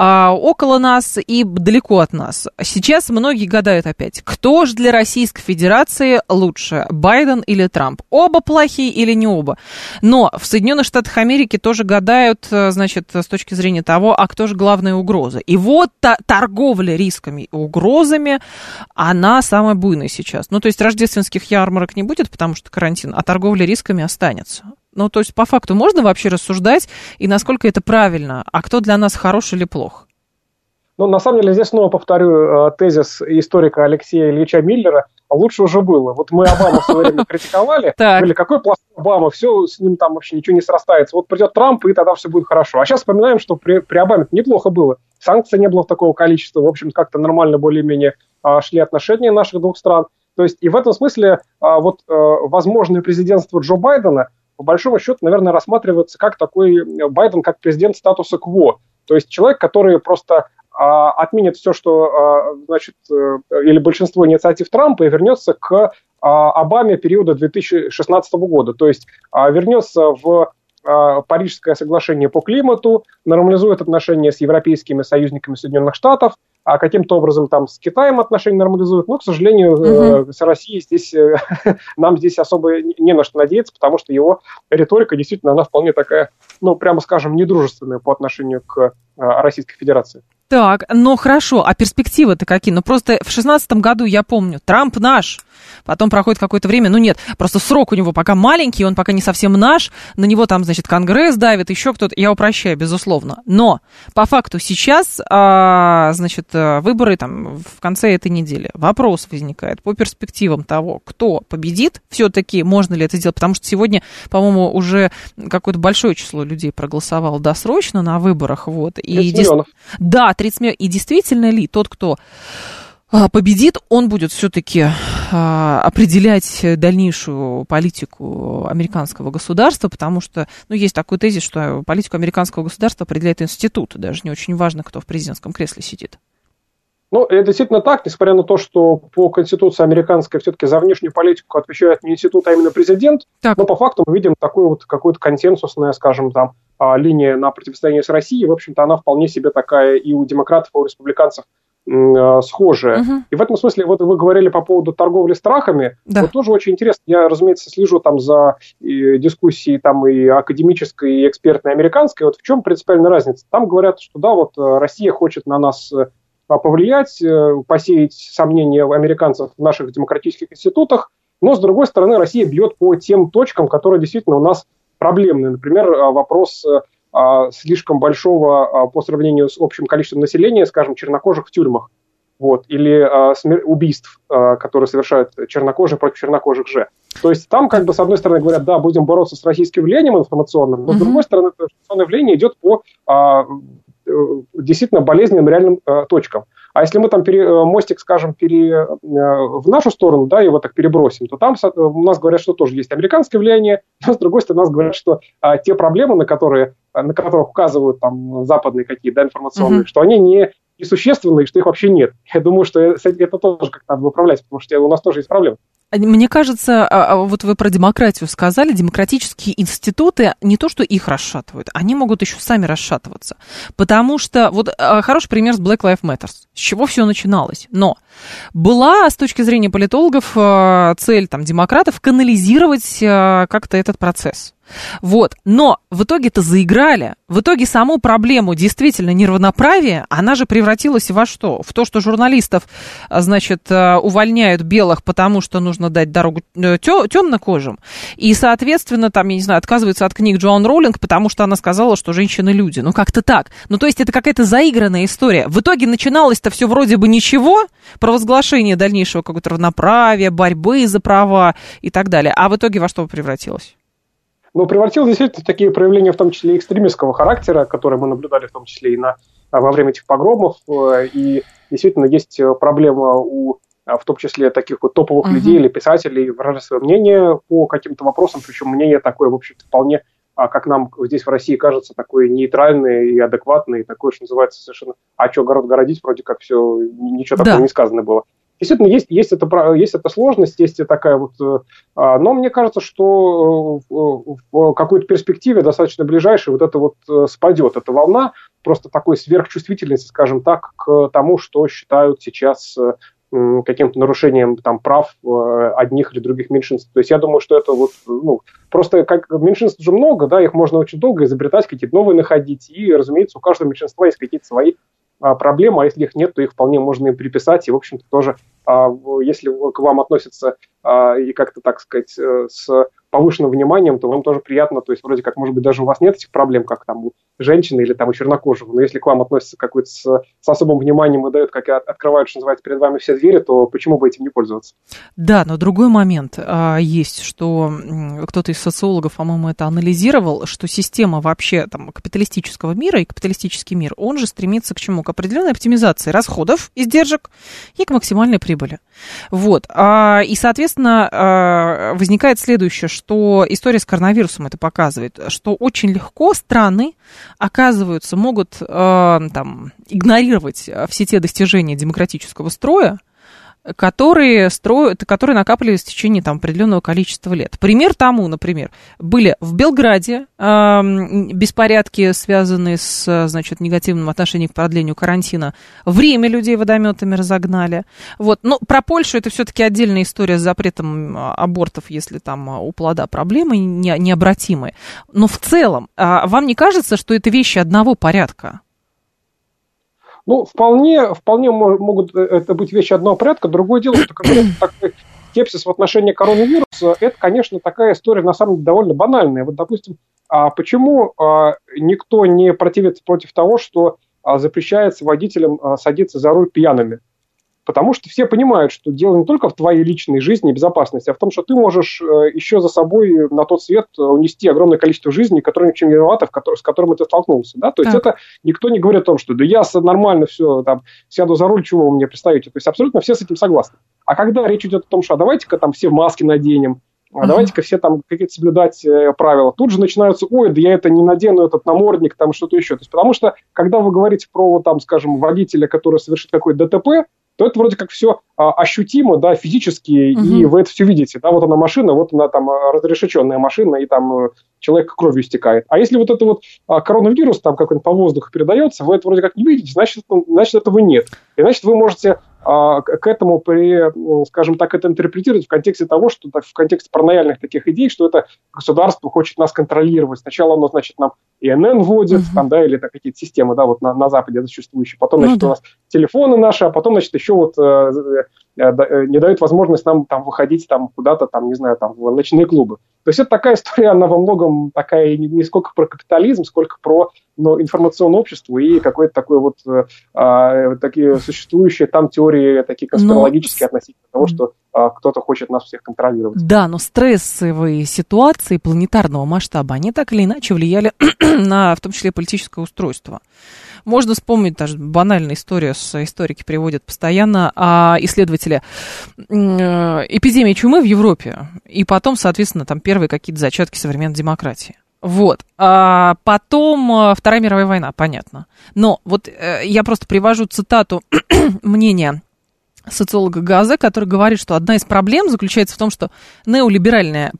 около нас и далеко от нас. Сейчас многие гадают опять, кто же для Российской Федерации лучше, Байден или Трамп? Оба плохие или не оба? Но в Соединенных Штатах Америки тоже гадают, значит, с точки зрения того, а кто же главная угроза. И вот торговля рисками и угрозами, она самая буйная сейчас. Ну, то есть рождественских ярмарок не будет, потому что карантин, а торговля рисками останется. Ну, то есть, по факту, можно вообще рассуждать, и насколько это правильно, а кто для нас хорош или плох? Ну, на самом деле, здесь снова повторю тезис историка Алексея Ильича Миллера. Лучше уже было. Вот мы Обаму в свое время критиковали, говорили, какой плохой Обама, все с ним там вообще ничего не срастается. Вот придет Трамп, и тогда все будет хорошо. А сейчас вспоминаем, что при Обаме неплохо было. Санкций не было такого количества. В общем, как-то нормально более-менее шли отношения наших двух стран. То есть, и в этом смысле вот возможное президентство Джо Байдена по большому счету, наверное, рассматривается как такой Байден, как президент статуса кво. То есть человек, который просто отменит все, что, значит, или большинство инициатив Трампа, и вернется к Обаме периода 2016 года. То есть вернется в Парижское соглашение по климату, нормализует отношения с европейскими союзниками Соединенных Штатов, а каким-то образом там с Китаем отношения нормализуют. Но, к сожалению, с Россией здесь, нам здесь особо не на что надеяться, потому что его риторика действительно, она вполне такая, ну, прямо скажем, недружественная по отношению к Российской Федерации. Так, ну хорошо, а перспективы-то какие? Ну просто в 2016 году, я помню, Трамп наш, потом проходит какое-то время, ну нет, просто срок у него пока маленький, он пока не совсем наш, на него там, значит, Конгресс давит, еще кто-то, я упрощаю, безусловно. Но по факту сейчас, значит, выборы там в конце этой недели. Вопрос возникает по перспективам того, кто победит, все-таки можно ли это сделать, потому что сегодня, по-моему, уже какое-то большое число людей проголосовало досрочно на выборах, вот. 30 миллионов. Да, 30 миллионов. И действительно ли тот, кто победит, он будет все-таки определять дальнейшую политику американского государства, потому что, ну, есть такой тезис, что политику американского государства определяет институт, даже не очень важно, кто в президентском кресле сидит. Ну, это действительно так, несмотря на то, что по Конституции американской все-таки за внешнюю политику отвечает не институт, а именно президент, так. Но по факту мы видим такую вот какую-то консенсусную, скажем, там, линия на противостояние с Россией. В общем-то, она вполне себе такая и у демократов, и у республиканцев схожая. И в этом смысле, вот вы говорили по поводу торговли страхами, да. Вот тоже очень интересно. Я, разумеется, слежу там за дискуссией там и академической, и экспертной, американской. Вот в чем принципиальная разница? Там говорят, что да, вот Россия хочет на нас повлиять, посеять сомнения американцев в наших демократических институтах, но, с другой стороны, Россия бьет по тем точкам, которые действительно у нас проблемные. Например, вопрос слишком большого по сравнению с общим количеством населения, скажем, чернокожих в тюрьмах, вот, или убийств, которые совершают чернокожие против чернокожих же. То есть там, как бы, с одной стороны, говорят, да, будем бороться с российским влиянием информационным, но, с другой стороны, информационное влияние идет по действительно болезненным реальным точкам. А если мы там мостик, скажем, в нашу сторону, да, его так перебросим, то там у нас говорят, что тоже есть американское влияние, но, с другой стороны, у нас говорят, что те проблемы, на которых указывают там западные какие-то, да, информационные, что они несущественные, что их вообще нет. Я думаю, что это тоже как-то надо выправлять, потому что у нас тоже есть проблемы. Мне кажется, вот вы про демократию сказали, демократические институты не то, что их расшатывают, они могут еще сами расшатываться. Потому что, вот хороший пример с Black Lives Matter, с чего все начиналось. Но была, с точки зрения политологов, цель там, демократов канализировать как-то этот процесс. Вот, но в итоге-то заиграли. В итоге саму проблему действительно неравноправия, она же превратилась во что? В то, что журналистов, значит, увольняют белых, потому что нужно дать дорогу темнокожим. И, соответственно, там, я не знаю, отказываются от книг Джоан Роулинг, потому что она сказала, что женщины люди. Ну, как-то так. Ну, то есть это какая-то заигранная история. В итоге начиналось-то все вроде бы ничего, провозглашение дальнейшего какого-то равноправия, борьбы за права и так далее. А в итоге во что превратилось? Но превратилось действительно в такие проявления, в том числе и экстремистского характера, которые мы наблюдали в том числе и во время этих погромов. И действительно есть проблема в том числе таких вот топовых людей или писателей выражать свое мнение по каким-то вопросам, причем мнение такое, в общем-то, вполне, как нам здесь в России кажется, такое нейтральное и адекватное, и такое, что называется совершенно «а что, город городить?» вроде как все, ничего такого не сказано было. Действительно, есть эта сложность, есть такая вот... Но мне кажется, что в какой-то перспективе, достаточно ближайшей, вот это вот спадет, эта волна просто такой сверхчувствительности, скажем так, к тому, что считают сейчас каким-то нарушением там, прав одних или других меньшинств. То есть я думаю, что это вот... просто как меньшинств уже много, да, их можно очень долго изобретать, какие-то новые находить, и, разумеется, у каждого меньшинства есть какие-то свои проблемы, а если их нет, то их вполне можно им приписать, и, в общем-то, тоже, если к вам относятся и как-то, так сказать, с повышенным вниманием, то вам тоже приятно, то есть, вроде как, может быть, даже у вас нет этих проблем, как там у женщины или там у чернокожего, но если к вам относятся какой-то с особым вниманием и дают, как и открывают, что называется, перед вами все двери, то почему бы этим не пользоваться? Да, но другой момент есть, что кто-то из социологов, по-моему, это анализировал, что система вообще там капиталистического мира и капиталистический мир, он же стремится к чему? К определенной оптимизации расходов, издержек и к максимальной прибыли. Вот. И, соответственно, возникает следующее, что история с коронавирусом это показывает, что очень легко страны, оказываются, могут там, игнорировать все те достижения демократического строя, которые накапливались в течение там, определенного количества лет. Пример тому, например, были в Белграде беспорядки, связанные с, значит, негативным отношением к продлению карантина. В Риме людей водометами разогнали. Вот. Но про Польшу это все-таки отдельная история с запретом абортов, если там у плода проблемы необратимые. Но в целом, вам не кажется, что это вещи одного порядка? Ну, вполне могут это быть вещи одного порядка. Другое дело, что какой-то такой скепсис в отношении коронавируса, это, конечно, такая история, на самом деле, довольно банальная. Вот, допустим, почему никто не противится против того, что запрещается водителям садиться за руль пьяными? Потому что все понимают, что дело не только в твоей личной жизни и безопасности, а в том, что ты можешь еще за собой на тот свет унести огромное количество жизней, которые ни в чем не виноваты, с которыми ты столкнулся. Да? То есть это никто не говорит о том, что да я нормально все, там, сяду за руль, чего вы мне представите. То есть абсолютно все с этим согласны. А когда речь идет о том, что давайте-ка там все маски наденем, давайте-ка все там какие-то соблюдать правила. Тут же начинаются, ой, да я это не надену, этот намордник, там что-то еще. То есть, потому что, когда вы говорите про, там, скажем, водителя, который совершит какое-то ДТП, то это вроде как все ощутимо, да, физически, и вы это все видите. Да, вот она машина, вот она там разрешеченная машина, и там человек кровью истекает. А если вот это вот коронавирус там как-нибудь по воздуху передается, вы это вроде как не видите, значит этого нет. И значит вы можете к этому, скажем так, это интерпретировать в контексте того, что в контексте паранояльных таких идей, что это государство хочет нас контролировать. Сначала оно, значит, нам ИНН вводит, там, да, или какие-то системы, да, вот на Западе существующие. Потом, значит, у нас телефоны наши, а потом, значит, еще вот не дают возможность нам там выходить там куда-то, там, не знаю, там в ночные клубы. То есть это такая история, она во многом такая не сколько про капитализм, сколько про информационное общество и какое-то такое вот такие существующие там теории такие конспирологические относительно того, что кто-то хочет нас всех контролировать. Да, но стрессовые ситуации планетарного масштаба, они так или иначе влияли на, в том числе, политическое устройство. Можно вспомнить даже банальную историю, историки приводят постоянно, исследователи, эпидемии чумы в Европе, и потом, соответственно, там первые какие-то зачатки современной демократии. Вот. А потом Вторая мировая война, понятно. Но вот я просто привожу цитату мнения социолога Газе, который говорит, что одна из проблем заключается в том, что неолиберальные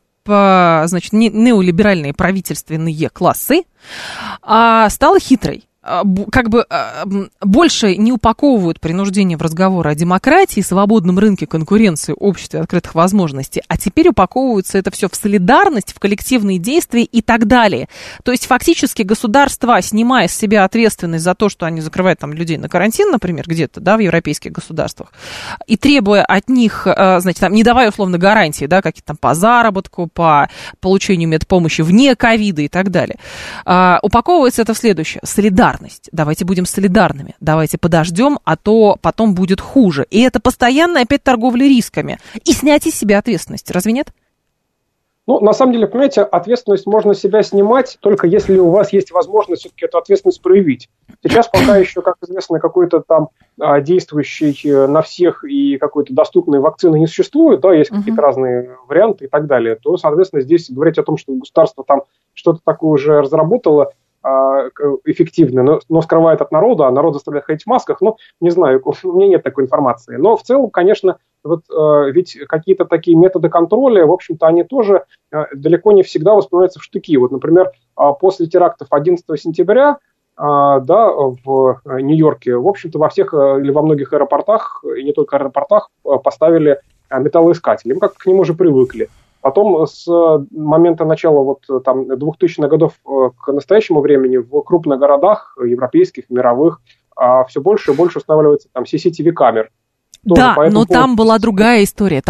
правительственные классы стала хитрой. Как бы больше не упаковывают принуждение в разговоры о демократии, свободном рынке, конкуренции, обществе открытых возможностей, а теперь упаковывается это все в солидарность, в коллективные действия и так далее. То есть фактически государства, снимая с себя ответственность за то, что они закрывают там людей на карантин, например, где-то, да, в европейских государствах, и требуя от них, значит, там, не давая условно гарантии, да, какие-то там по заработку, по получению медпомощи вне ковида и так далее, упаковывается это в следующее: солидарность. Давайте будем солидарными, давайте подождем, а то потом будет хуже. И это постоянная опять торговля рисками и снятие с себя ответственности. Разве нет? Ну, на самом деле, понимаете, ответственность можно себя снимать, только если у вас есть возможность все-таки эту ответственность проявить. Сейчас пока еще, как известно, какой-то там действующий на всех и какой-то доступной вакцины не существует, да, есть какие-то разные варианты и так далее, то, соответственно, здесь говорить о том, что государство там что-то такое уже разработало, эффективно, но скрывает от народа, а народ заставляет ходить в масках, ну, не знаю, у меня нет такой информации. Но в целом, конечно, вот, ведь какие-то такие методы контроля, в общем-то, они тоже далеко не всегда воспринимаются в штыки. Вот, например, после терактов 11 сентября да, в Нью-Йорке, в общем-то, во всех или во многих аэропортах, и не только аэропортах, поставили металлоискатели. Мы как к ним уже привыкли. Потом с момента начала вот, там, 2000-х годов к настоящему времени в крупных городах, европейских, мировых, все больше и больше устанавливается там CCTV-камер. Да, но там была другая история.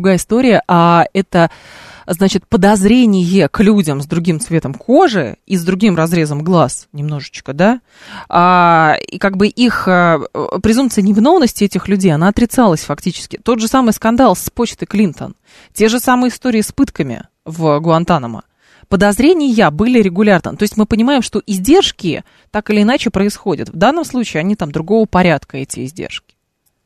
Это, значит, подозрение к людям с другим цветом кожи и с другим разрезом глаз немножечко, да, и как бы их презумпция невиновности этих людей, она отрицалась фактически. Тот же самый скандал с почтой Клинтон, те же самые истории с пытками в Гуантанамо. Подозрения были регулярно. То есть мы понимаем, что издержки так или иначе происходят. В данном случае они там другого порядка, эти издержки.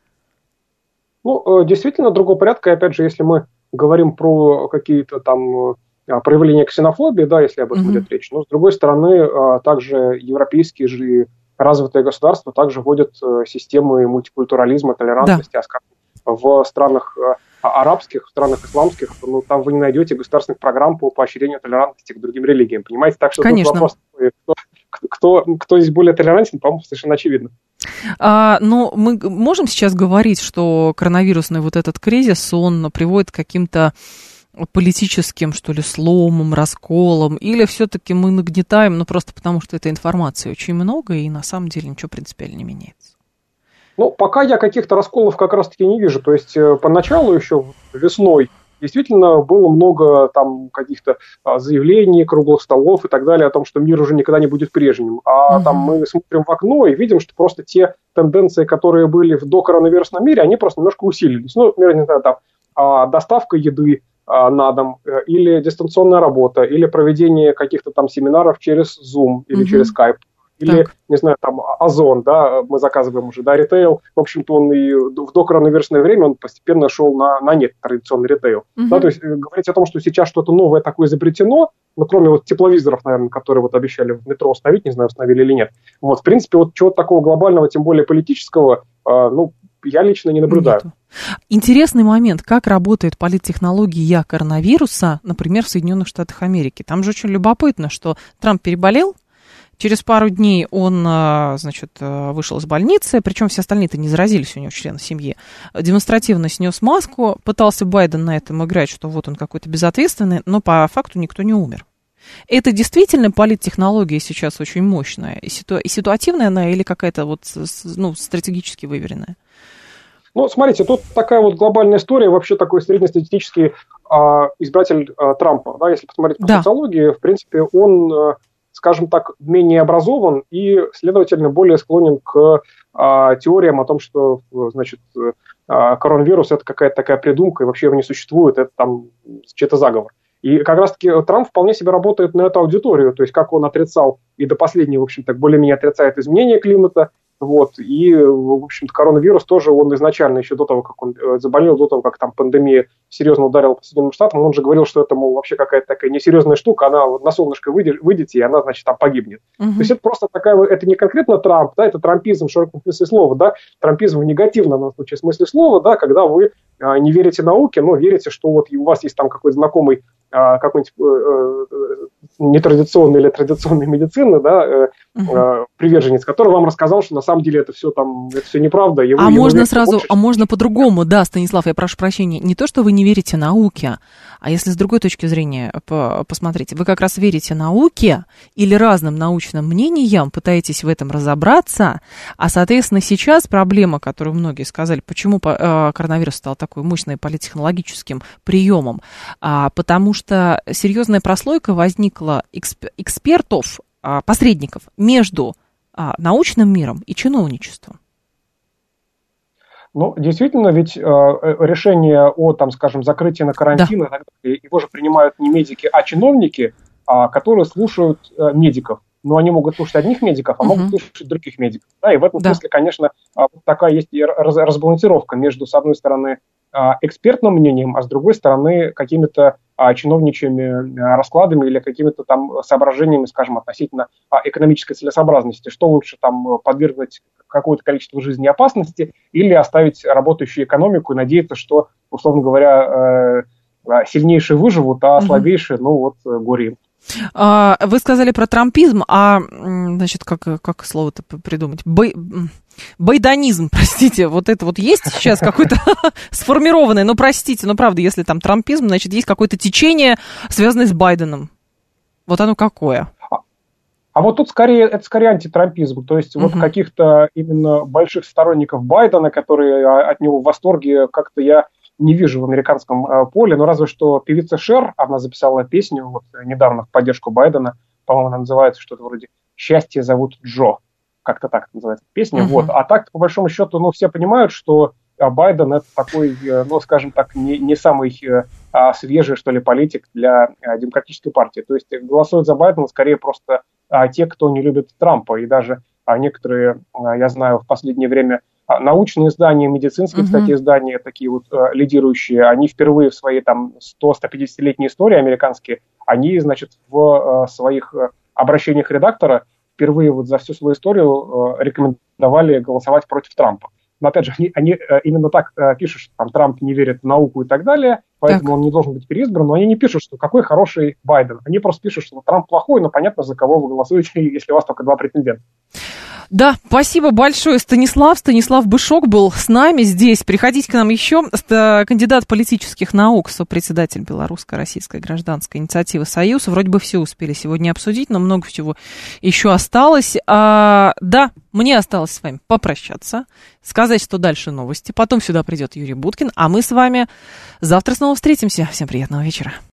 Ну, действительно, другого порядка. И опять же, если мы говорим про какие-то там проявления ксенофобии, да, если об этом идет речь. Но, с другой стороны, также европейские же развитые государства также вводят системы мультикультурализма, толерантности. Да. В странах арабских, в странах исламских, ну, там вы не найдете государственных программ по поощрению толерантности к другим религиям. Понимаете? Так что тут вопрос, кто здесь более толерантен, по-моему, совершенно очевидно. Но мы можем сейчас говорить, что коронавирусный вот этот кризис, он приводит к каким-то политическим, что ли, сломам, расколам, или все-таки мы нагнетаем, ну, просто потому что этой информации очень много, и на самом деле ничего принципиально не меняется? Ну, пока я каких-то расколов как раз-таки не вижу. То есть, поначалу еще весной действительно было много там каких-то заявлений, круглых столов и так далее о том, что мир уже никогда не будет прежним. А там мы смотрим в окно и видим, что просто те тенденции, которые были в докоронавирусном мире, они просто немножко усилились. Ну, например, не знаю, там доставка еды на дом, или дистанционная работа, или проведение каких-то там семинаров через Zoom или через Skype. Или, так. Не знаю, там, Озон, да, мы заказываем уже, да, ритейл. В общем-то, он и в докоронавирусное время он постепенно шел на нет, традиционный ритейл. Да, то есть говорить о том, что сейчас что-то новое такое изобретено, ну, кроме вот тепловизоров, наверное, которые вот обещали в метро установить, не знаю, установили или нет. Вот, в принципе, вот чего-то такого глобального, тем более политического, ну, я лично не наблюдаю. Нету. Интересный момент, как работает политтехнология коронавируса, например, в Соединенных Штатах Америки. Там же очень любопытно, что Трамп переболел, через пару дней он, значит, вышел из больницы, причем все остальные-то не заразились, у него члены семьи. Демонстративно снес маску, пытался Байден на этом играть, что вот он какой-то безответственный, но по факту никто не умер. Это действительно политтехнология сейчас очень мощная, и ситуативная она или какая-то вот, ну, стратегически выверенная? Ну, смотрите, тут такая вот глобальная история, вообще такой среднестатистический избиратель Трампа, да, если посмотреть по социологии, в принципе, он, скажем так, менее образован и, следовательно, более склонен к теориям о том, что, значит, коронавирус – это какая-то такая придумка, и вообще его не существует, это там чей-то заговор. И как раз-таки Трамп вполне себе работает на эту аудиторию, то есть как он отрицал и до последнего, в общем-то, более-менее отрицает изменение климата, Вот, и, в общем-то, коронавирус тоже, он изначально, еще до того, как он заболел, до того, как там пандемия серьезно ударила по Соединенным Штатам, он же говорил, что это, мол, вообще какая-то такая несерьезная штука, она вот на солнышко выйдете, и она, значит, там погибнет. То есть это просто такая, это не конкретно Трамп, да, это трампизм в широком смысле слова, да, трампизм в негативном случае смысле слова, да, когда вы не верите науке, но верите, что вот у вас есть там какой-то знакомый какой-нибудь нетрадиционной или традиционной медицины, да, приверженец, который вам рассказал, что на самом деле это все там, это все неправда. Можно по-другому, да, Станислав, я прошу прощения, не то, что вы не верите науке, а если с другой точки зрения посмотреть, вы как раз верите науке или разным научным мнениям, пытаетесь в этом разобраться, а, соответственно, сейчас проблема, которую многие сказали, почему коронавирус стал такой мощным политтехнологическим приемом, потому что серьезная прослойка возникла экспертов, посредников между научным миром и чиновничеством. Ну, действительно, ведь решение о, там, скажем, закрытии на карантин, да, его же принимают не медики, а чиновники, которые слушают медиков. Но они могут слушать одних медиков, а могут слушать других медиков. Да, и в этом смысле, конечно, такая есть разбалансировка между, с одной стороны, экспертным мнением, а с другой стороны, какими-то чиновничьими раскладами или какими-то там соображениями, скажем, относительно экономической целесообразности. Что лучше, там, подвергнуть какое-то количество жизни опасности или оставить работающую экономику и надеяться, что, условно говоря, сильнейшие выживут, а слабейшие, ну вот, горе им. Вы сказали про трампизм, значит, как слово-то придумать? Байденизм, простите, вот это вот есть сейчас какое-то сформированное, но простите, но правда, если там трампизм, значит, есть какое-то течение, связанное с Байденом. Вот оно какое? А вот тут это скорее антитрампизм, то есть вот каких-то именно больших сторонников Байдена, которые от него в восторге, как-то я не вижу в американском поле, но разве что певица Шер, она записала песню вот недавно в поддержку Байдена, по-моему, она называется что-то вроде «Счастье зовут Джо», как-то так называется песня, вот. А так, по большому счету, ну, все понимают, что Байден это такой, ну, скажем так, не самый свежий, что ли, политик для демократической партии. То есть голосуют за Байдена скорее просто те, кто не любит Трампа, и даже некоторые, я знаю, в последнее время научные издания, медицинские, кстати, издания, такие вот лидирующие, они впервые в своей там 100-150-летней истории американские, они, значит, в своих обращениях редактора впервые вот за всю свою историю рекомендовали голосовать против Трампа. Но, опять же, они именно так пишут, что там Трамп не верит в науку и так далее, поэтому он не должен быть переизбран, но они не пишут, что какой хороший Байден. Они просто пишут, что Трамп плохой, но понятно, за кого вы голосуете, если у вас только два претендента. Да, спасибо большое, Станислав. Станислав Бышок был с нами здесь. Приходите к нам еще. Кандидат политических наук, сопредседатель Белорусско-Российской гражданской инициативы «Союз». Вроде бы все успели сегодня обсудить, но много всего еще осталось. Да, мне осталось с вами попрощаться, сказать, что дальше новости. Потом сюда придет Юрий Буткин, а мы с вами завтра снова встретимся. Всем приятного вечера.